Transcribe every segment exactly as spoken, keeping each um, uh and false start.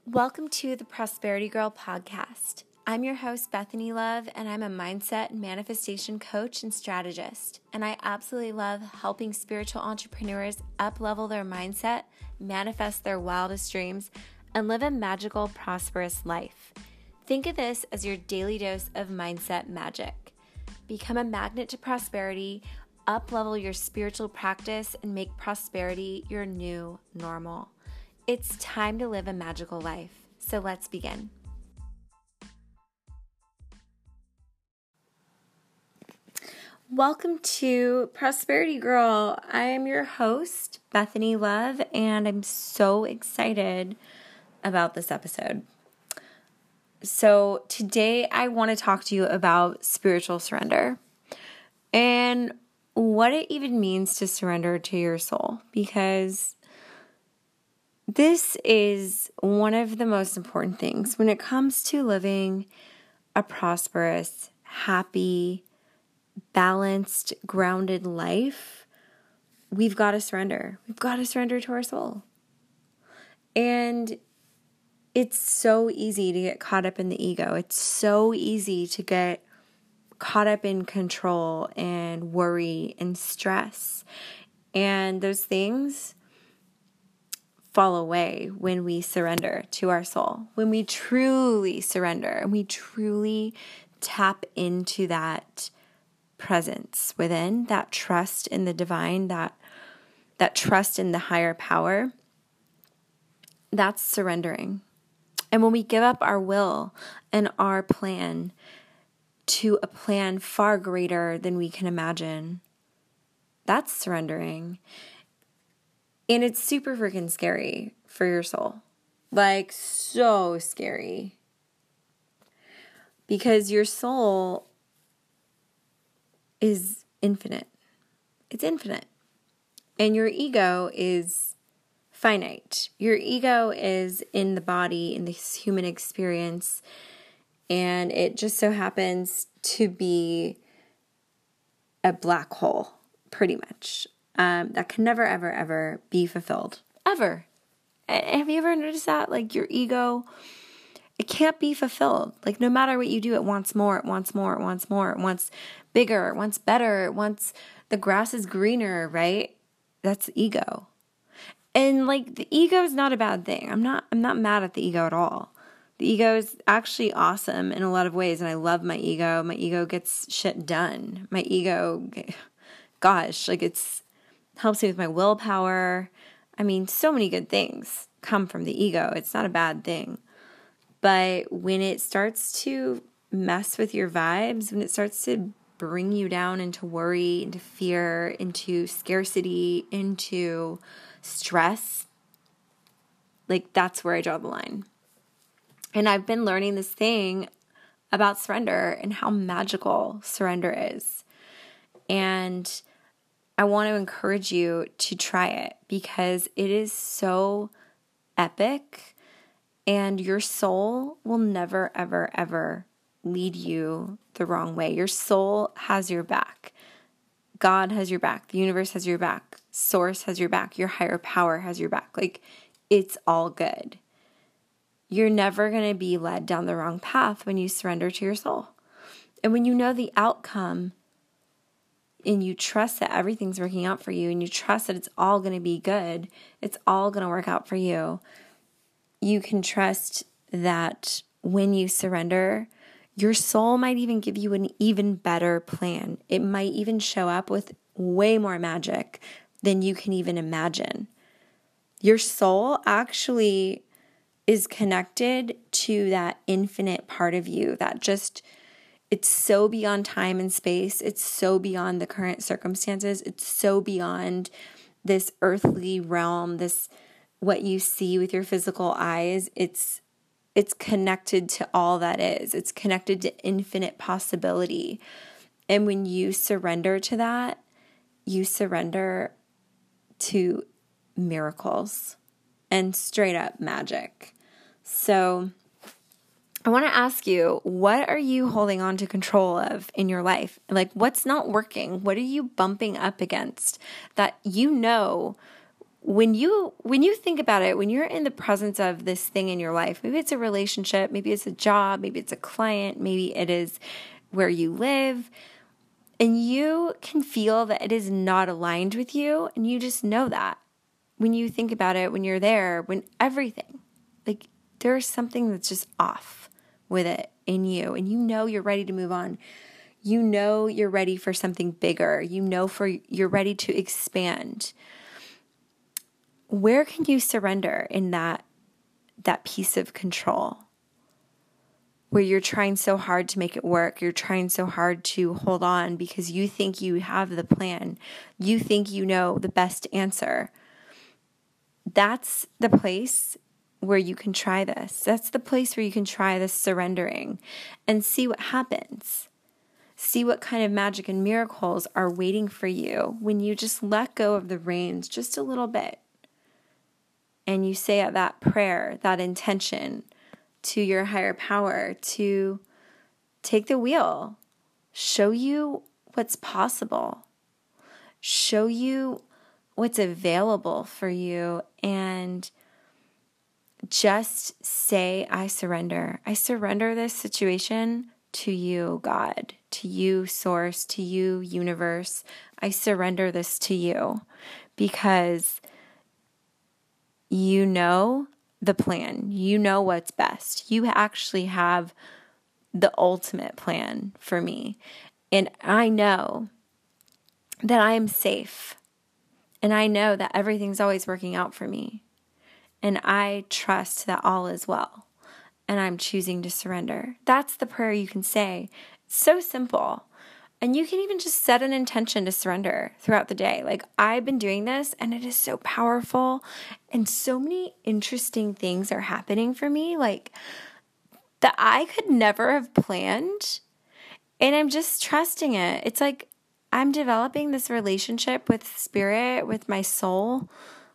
Welcome to the Prosperity Girl podcast. I'm your host, Bethany Love, and I'm a mindset and manifestation coach and strategist. And I absolutely love helping spiritual entrepreneurs up-level their mindset, manifest their wildest dreams, and live a magical, prosperous life. Think of this as your daily dose of mindset magic. Become a magnet to prosperity, up-level your spiritual practice, and make prosperity your new normal. It's time to live a magical life, so let's begin. Welcome to Prosperity Girl. I am your host, Bethany Love, and I'm so excited about this episode. So today I want to talk to you about spiritual surrender and what it even means to surrender to your soul, because this is one of the most important things when it comes to living a prosperous, happy, balanced, grounded life. We've got to surrender. We've got to surrender to our soul. And it's so easy to get caught up in the ego. It's so easy to get caught up in control and worry and stress. And those things fall away when we surrender to our soul, when we truly surrender and we truly tap into that presence within, that trust in the divine, that that trust in the higher power. That's surrendering. And when we give up our will and our plan to a plan far greater than we can imagine, that's surrendering. And it's super freaking scary for your soul. Like, so scary. Because your soul is infinite. It's infinite. And your ego is finite. Your ego is in the body, in this human experience. And it just so happens to be a black hole, pretty much. Um, that can never, ever, ever be fulfilled. Ever. Have you ever noticed that? Like your ego, it can't be fulfilled. Like no matter what you do, it wants more, it wants more, it wants more, it wants bigger, it wants better, it wants the grass is greener, right? That's ego. And like the ego is not a bad thing. I'm not, I'm not mad at the ego at all. The ego is actually awesome in a lot of ways. And I love my ego. My ego gets shit done. My ego, gosh, like it's, helps me with my willpower. I mean, so many good things come from the ego. It's not a bad thing. But when it starts to mess with your vibes, when it starts to bring you down into worry, into fear, into scarcity, into stress, like that's where I draw the line. And I've been learning this thing about surrender and how magical surrender is. And I want to encourage you to try it because it is so epic and your soul will never, ever, ever lead you the wrong way. Your soul has your back. God has your back. The universe has your back. Source has your back. Your higher power has your back. Like, it's all good. You're never going to be led down the wrong path when you surrender to your soul. And when you know the outcome, and you trust that everything's working out for you, and you trust that it's all going to be good, it's all going to work out for you, you can trust that when you surrender, your soul might even give you an even better plan. It might even show up with way more magic than you can even imagine. Your soul actually is connected to that infinite part of you that just, it's so beyond time and space. It's so beyond the current circumstances. It's so beyond this earthly realm, this what you see with your physical eyes. It's it's connected to all that is. It's connected to infinite possibility. And when you surrender to that, you surrender to miracles and straight up magic. So I want to ask you, what are you holding on to control of in your life? Like, what's not working? What are you bumping up against that you know when you when you think about it, when you're in the presence of this thing in your life, maybe it's a relationship, maybe it's a job, maybe it's a client, maybe it is where you live, and you can feel that it is not aligned with you, and you just know that. When you think about it, when you're there, when everything, like there's something that's just off with it in you, and you know you're ready to move on. You know you're ready for something bigger. You know for you're ready to expand. Where can you surrender in that that piece of control? Where you're trying so hard to make it work, you're trying so hard to hold on because you think you have the plan. You think you know the best answer. That's the place where you can try this. That's the place where you can try this surrendering and see what happens. See what kind of magic and miracles are waiting for you when you just let go of the reins just a little bit. And you say that prayer, that intention to your higher power to take the wheel, show you what's possible, show you what's available for you, and just say, I surrender. I surrender this situation to you, God, to you, Source, to you, Universe. I surrender this to you because you know the plan. You know what's best. You actually have the ultimate plan for me. And I know that I am safe. And I know that everything's always working out for me. And I trust that all is well. And I'm choosing to surrender. That's the prayer you can say. It's so simple. And you can even just set an intention to surrender throughout the day. Like I've been doing this and it is so powerful. And so many interesting things are happening for me. Like that I could never have planned. And I'm just trusting it. It's like I'm developing this relationship with spirit, with my soul,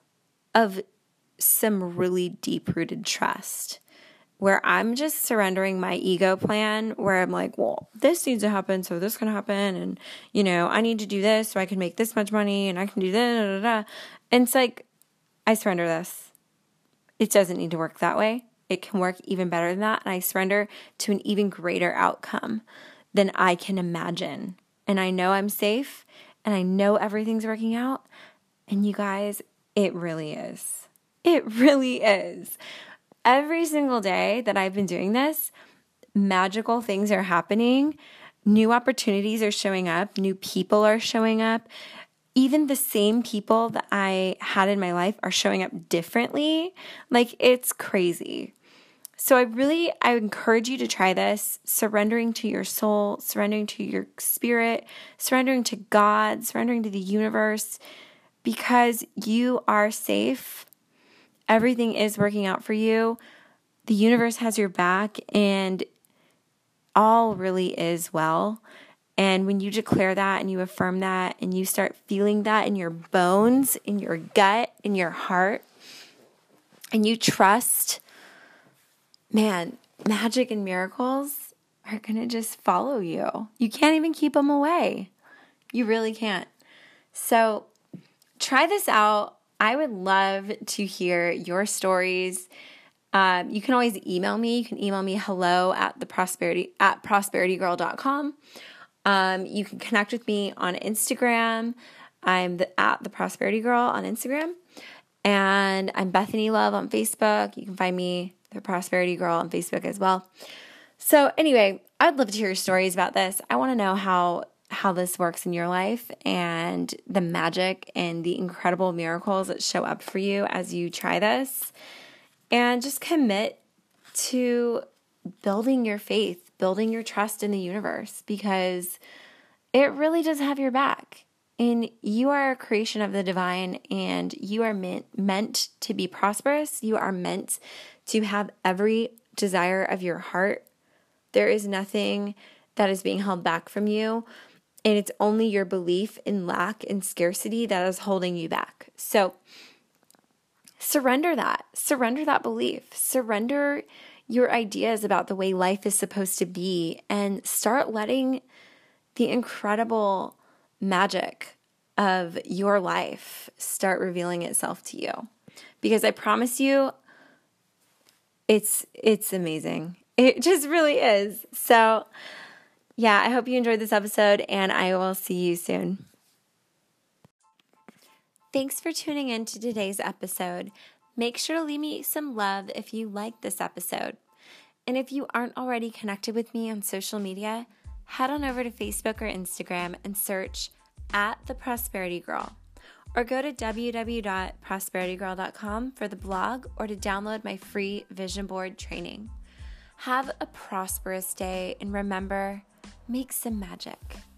of some really deep-rooted trust, where I'm just surrendering my ego plan, where I'm like, well, this needs to happen, so this can happen, and, you know, I need to do this so I can make this much money, and I can do this, da, da, da. And it's like, I surrender this. It doesn't need to work that way. It can work even better than that, and I surrender to an even greater outcome than I can imagine. And I know I'm safe, and I know everything's working out, and you guys, it really is. It really is. Every single day that I've been doing this, magical things are happening. New opportunities are showing up. New people are showing up. Even the same people that I had in my life are showing up differently. Like, it's crazy. So I really, I encourage you to try this, surrendering to your soul, surrendering to your spirit, surrendering to God, surrendering to the universe, because you are safe. Everything is working out for you. The universe has your back, and all really is well. And when you declare that and you affirm that and you start feeling that in your bones, in your gut, in your heart, and you trust, man, magic and miracles are going to just follow you. You can't even keep them away. You really can't. So try this out. I would love to hear your stories. Um, you can always email me. You can email me hello at the prosperity at prosperitygirl dot com. Um, you can connect with me on Instagram. I'm the, at the Prosperity Girl on Instagram, and I'm Bethany Love on Facebook. You can find me the Prosperity Girl on Facebook as well. So anyway, I'd love to hear your stories about this. I want to know how how this works in your life and the magic and the incredible miracles that show up for you as you try this. And just commit to building your faith, building your trust in the universe, because it really does have your back. And you are a creation of the divine, and you are meant, meant to be prosperous. You are meant to have every desire of your heart. There is nothing that is being held back from you. And it's only your belief in lack and scarcity that is holding you back. So surrender that. Surrender that belief. Surrender your ideas about the way life is supposed to be, and start letting the incredible magic of your life start revealing itself to you. Because I promise you, it's it's amazing. It just really is. So, yeah, I hope you enjoyed this episode, and I will see you soon. Thanks for tuning in to today's episode. Make sure to leave me some love if you liked this episode. And if you aren't already connected with me on social media, head on over to Facebook or Instagram and search at The Prosperity Girl, or go to w w w dot prosperity girl dot com for the blog or to download my free vision board training. Have a prosperous day, and remember, make some magic.